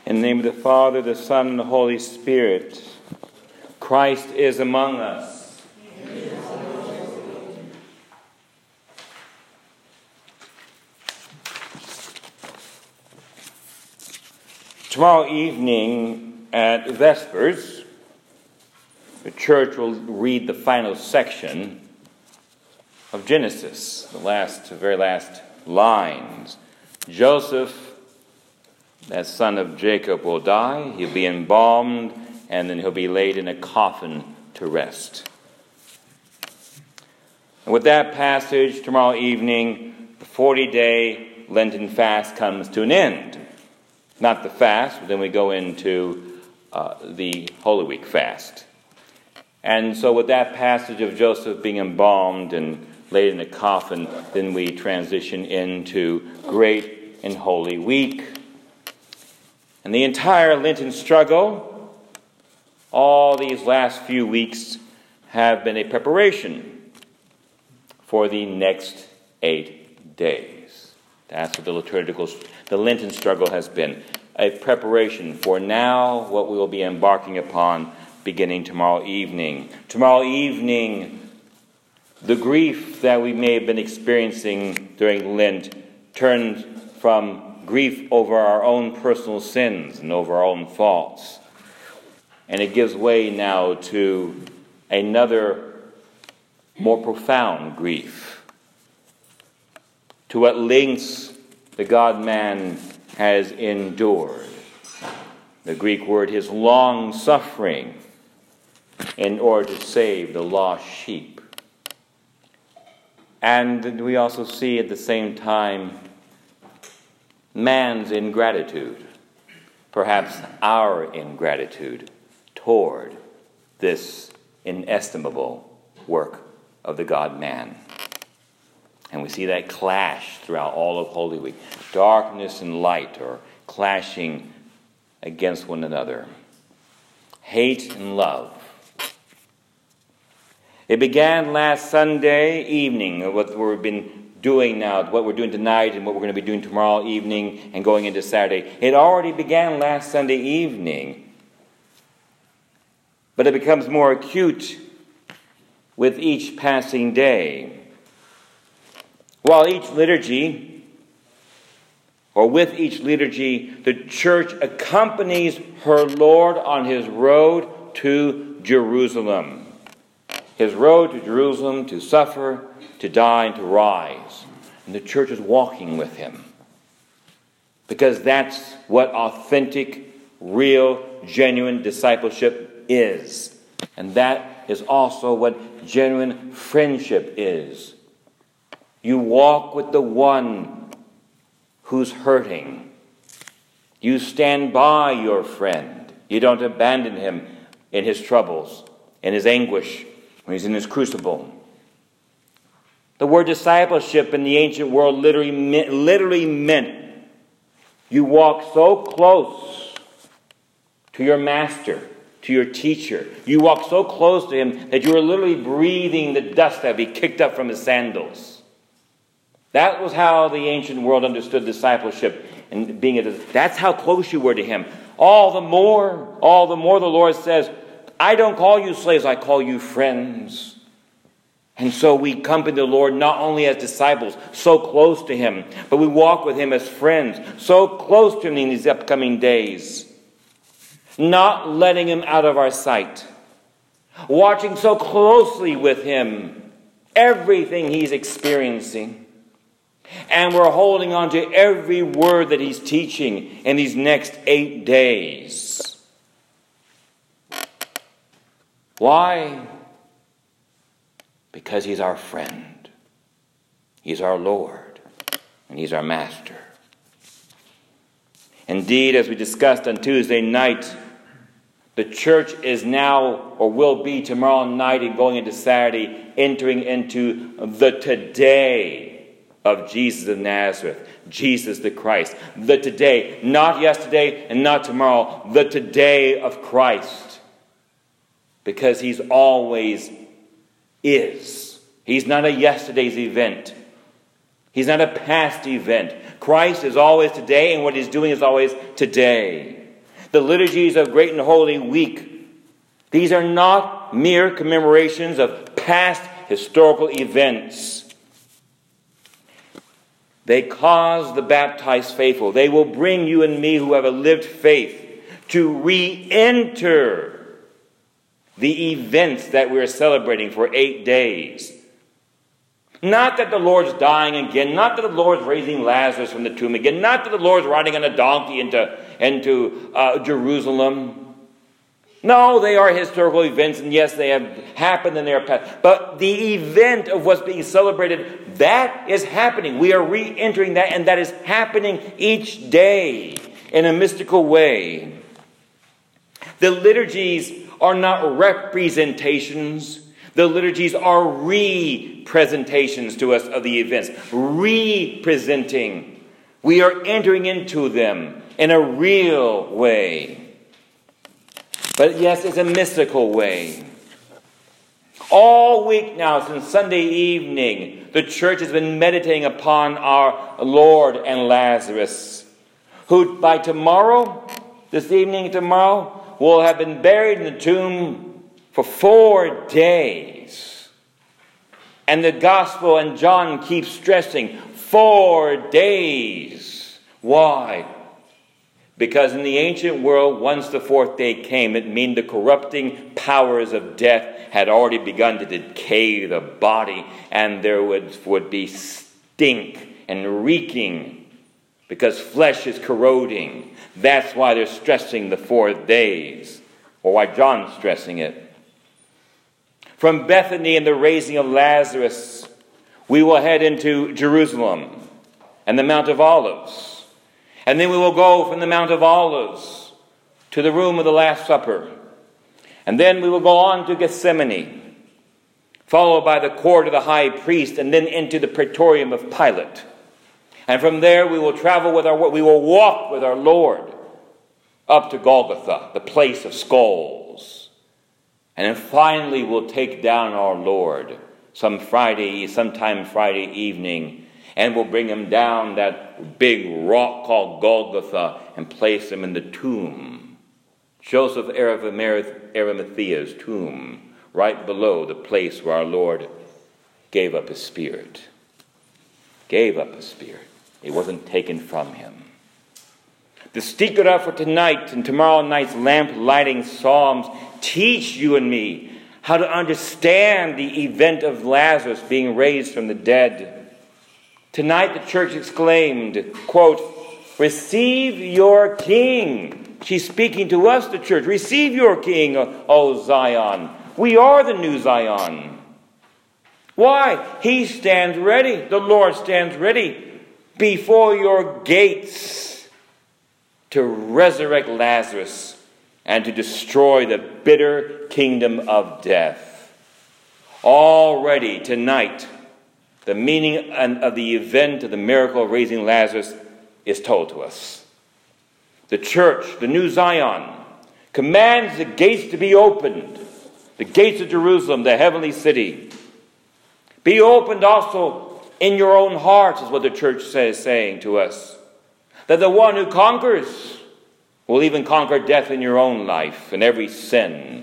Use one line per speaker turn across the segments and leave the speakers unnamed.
In the name of the Father, the Son, and the Holy Spirit. Christ is among us. Tomorrow evening at Vespers, the church will read the final section of Genesis, the very last lines. Joseph, that son of Jacob, will die. He'll be embalmed, and then he'll be laid in a coffin to rest. And with that passage, tomorrow evening, the 40-day Lenten fast comes to an end. Not the fast, but then we go into the Holy Week fast. And so with that passage of Joseph being embalmed and laid in a coffin, then we transition into Great and Holy Week. And the entire Lenten struggle, all these last few weeks, have been a preparation for the next 8 days. That's what the Lenten struggle has been. A preparation for now what we will be embarking upon beginning tomorrow evening. Tomorrow evening, the grief that we may have been experiencing during Lent turns from grief over our own personal sins and over our own faults. And it gives way now to another more profound grief. To what lengths the God-man has endured. The Greek word is long-suffering in order to save the lost sheep. And we also see at the same time man's ingratitude, perhaps our ingratitude toward this inestimable work of the God-man. And we see that clash throughout all of Holy Week. Darkness and light are clashing against one another. Hate and love. It began last Sunday evening, what we've been doing now, what we're doing tonight and what we're going to be doing tomorrow evening and going into Saturday. It already began last Sunday evening. But it becomes more acute with each passing day. While each liturgy, or with each liturgy, the church accompanies her Lord on his road to Jerusalem. His road to Jerusalem to suffer, to die, and to rise. And the church is walking with him. Because that's what authentic, real, genuine discipleship is. And that is also what genuine friendship is. You walk with the one who's hurting. You stand by your friend. You don't abandon him in his troubles, in his anguish, when he's in his crucible. The word discipleship in the ancient world literally meant you walk so close to your master, to your teacher. You walk so close to him that you are literally breathing the dust that he kicked up from his sandals. That was how the ancient world understood discipleship and that's how close you were to him. All the more the Lord says, I don't call you slaves, I call you friends. And so we come to the Lord not only as disciples, so close to him, but we walk with him as friends, so close to him in these upcoming days. Not letting him out of our sight. Watching so closely with him everything he's experiencing. And we're holding on to every word that he's teaching in these next 8 days. Why? Because he's our friend. He's our Lord. And he's our master. Indeed, as we discussed on Tuesday night, the church is now, or will be tomorrow night and going into Saturday, entering into the today of Jesus of Nazareth, Jesus the Christ. The today, not yesterday and not tomorrow, the today of Christ. Because he's always is. He's not a yesterday's event. He's not a past event. Christ is always today, and what he's doing is always today. The liturgies of Great and Holy Week, these are not mere commemorations of past historical events. They cause the baptized faithful. They will bring you and me who have a lived faith to re-enter the events that we're celebrating for 8 days. Not that the Lord's dying again, not that the Lord's raising Lazarus from the tomb again, not that the Lord's riding on a donkey into Jerusalem. No, they are historical events, and yes, they have happened and they are past. But the event of what's being celebrated, that is happening. We are re-entering that, and that is happening each day in a mystical way. The liturgies are not representations. The liturgies are representations to us of the events. Representing. We are entering into them in a real way. But yes, it's a mystical way. All week now, since Sunday evening, the church has been meditating upon our Lord and Lazarus, who by tomorrow, this evening tomorrow, will have been buried in the tomb for 4 days. And the gospel and John keeps stressing 4 days. Why? Because in the ancient world, once the 4th day came, it meant the corrupting powers of death had already begun to decay the body, and there would be stink and reeking because flesh is corroding. That's why they're stressing the 4 days, or why John's stressing it. From Bethany and the raising of Lazarus, we will head into Jerusalem and the Mount of Olives. And then we will go from the Mount of Olives to the room of the Last Supper. And then we will go on to Gethsemane, followed by the court of the high priest, and then into the praetorium of Pilate. And from there we will walk with our Lord up to Golgotha, the place of skulls. And then finally we'll take down our Lord sometime Friday evening, and we'll bring him down that big rock called Golgotha and place him in the tomb. Joseph Arimathea's tomb, right below the place where our Lord gave up his spirit. Gave up his spirit. It wasn't taken from him. The stikara for tonight and tomorrow night's lamp lighting psalms teach you and me how to understand the event of Lazarus being raised from the dead. Tonight the church exclaimed, quote, "Receive your King." She's speaking to us, the church. Receive your King, O Zion. We are the new Zion. Why? He stands ready. The Lord stands ready before your gates to resurrect Lazarus and to destroy the bitter kingdom of death. Already tonight, the meaning of the event of the miracle of raising Lazarus is told to us. The church, the new Zion, commands the gates to be opened. The gates of Jerusalem, the heavenly city. Be opened also in your own hearts, is what the church is saying to us. That the one who conquers will even conquer death in your own life and every sin.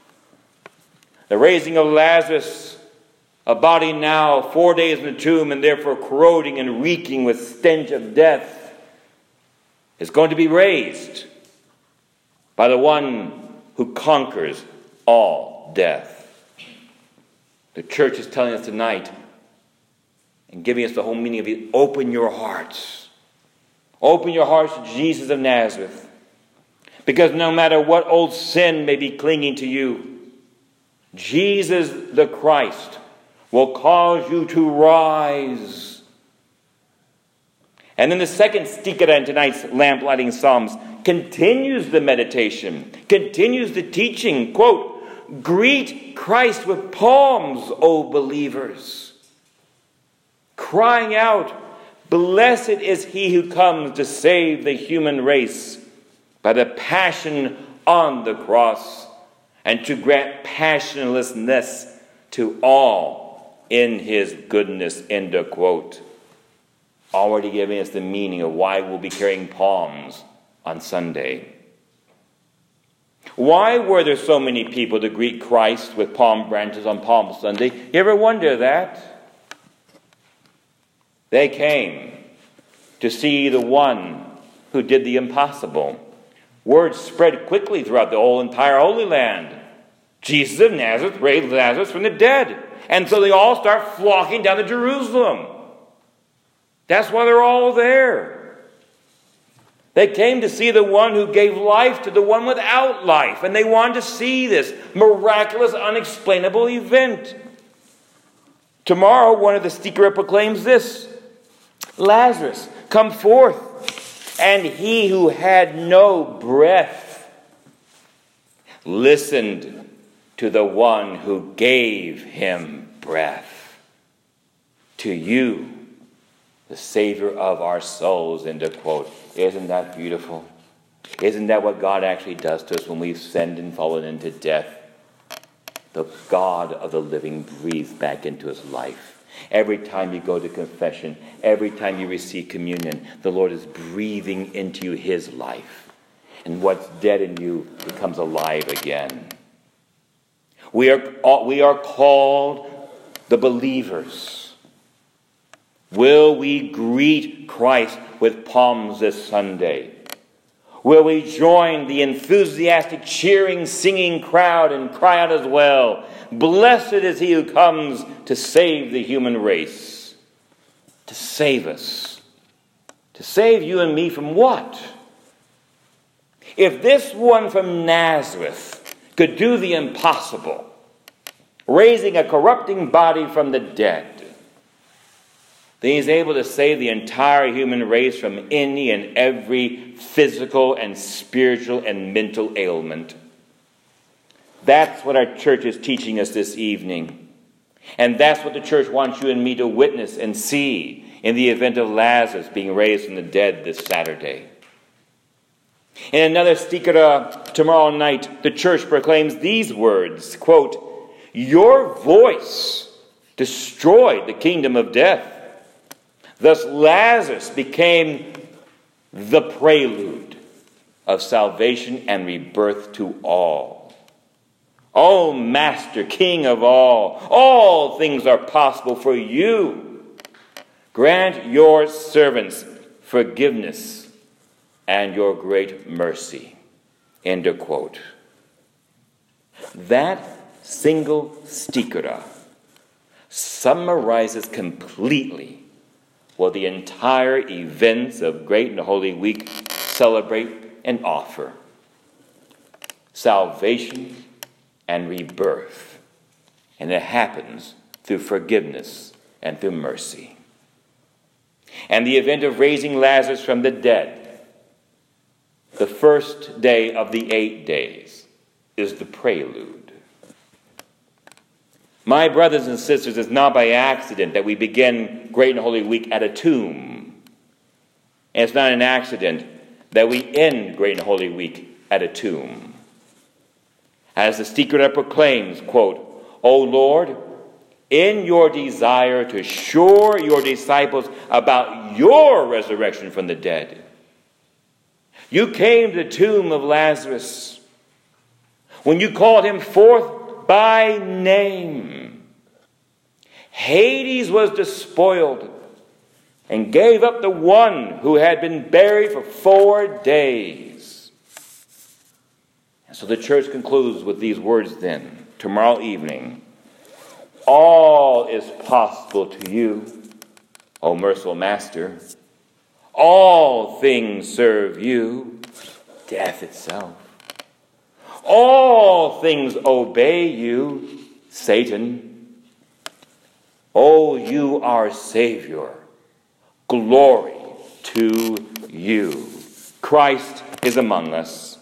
The raising of Lazarus, a body now 4 days in the tomb and therefore corroding and reeking with stench of death, is going to be raised by the one who conquers all death. The church is telling us tonight and giving us the whole meaning of it. Open your hearts. Open your hearts to Jesus of Nazareth. Because no matter what old sin may be clinging to you, Jesus the Christ will cause you to rise. And then the second stikara in tonight's lamp lighting psalms continues the meditation, continues the teaching. Quote, "Greet Christ with palms, O believers." Crying out, "Blessed is he who comes to save the human race by the passion on the cross and to grant passionlessness to all in his goodness." End of quote. Already giving us the meaning of why we'll be carrying palms on Sunday. Why were there so many people to greet Christ with palm branches on Palm Sunday? You ever wonder that? They came to see the one who did the impossible. Word spread quickly throughout the whole entire Holy Land. Jesus of Nazareth raised Lazarus from the dead. And so they all start flocking down to Jerusalem. That's why they're all there. They came to see the one who gave life to the one without life. And they wanted to see this miraculous, unexplainable event. Tomorrow, one of the Stichera proclaims this: Lazarus, come forth. And he who had no breath listened to the one who gave him breath. To you, the Savior of our souls, end of quote. Isn't that beautiful? Isn't that what God actually does to us when we've sinned and fallen into death? The God of the living breathes back into his life. Every time you go to confession, every time you receive communion, the Lord is breathing into you his life. And what's dead in you becomes alive again. We are called the believers. Will we greet Christ with palms this Sunday? Will we join the enthusiastic, cheering, singing crowd and cry out as well, "Blessed is he who comes to save the human race"? To save us. To save you and me from what? If this one from Nazareth could do the impossible, raising a corrupting body from the dead, then he's able to save the entire human race from any and every physical and spiritual and mental ailment. That's what our church is teaching us this evening. And that's what the church wants you and me to witness and see in the event of Lazarus being raised from the dead this Saturday. In another Stichera tomorrow night, the church proclaims these words, quote, "Your voice destroyed the kingdom of death. Thus Lazarus became the prelude of salvation and rebirth to all. O Master, King of all things are possible for you. Grant your servants forgiveness and your great mercy." End of quote. That single Stichera summarizes completely what the entire events of Great and Holy Week celebrate and offer: salvation and rebirth. And it happens through forgiveness and through mercy. And the event of raising Lazarus from the dead, the first day of the 8 days, is the prelude. My brothers and sisters, it's not by accident that we begin Great and Holy Week at a tomb. And it's not an accident that we end Great and Holy Week at a tomb. As the Stichera proclaims, quote, "O Lord, in your desire to assure your disciples about your resurrection from the dead, you came to the tomb of Lazarus. When you called him forth by name, Hades was despoiled and gave up the one who had been buried for 4 days." And so the church concludes with these words then, tomorrow evening: "All is possible to you, O merciful Master. All things serve you, death itself. All things obey you, Satan. O you, our Savior, glory to you." Christ is among us.